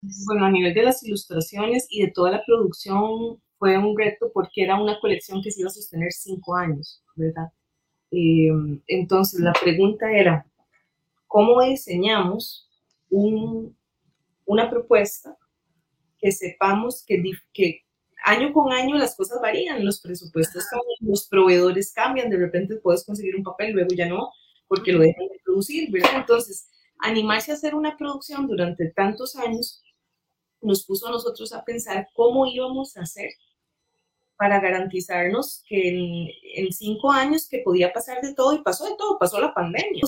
Bueno, a nivel de las ilustraciones y de toda la producción fue un reto porque era una colección que se iba a sostener 5 años, ¿verdad? Eh, entonces la pregunta era, ¿cómo diseñamos un, una propuesta que sepamos que año con año las cosas varían, los presupuestos cambian, los proveedores cambian, de repente puedes conseguir un papel, luego ya no, porque lo dejan de producir, ¿verdad? Entonces, animarse a hacer una producción durante tantos años nos puso a nosotros a pensar cómo íbamos a hacer para garantizarnos que en 5 años que podía pasar de todo, y pasó de todo, pasó la pandemia,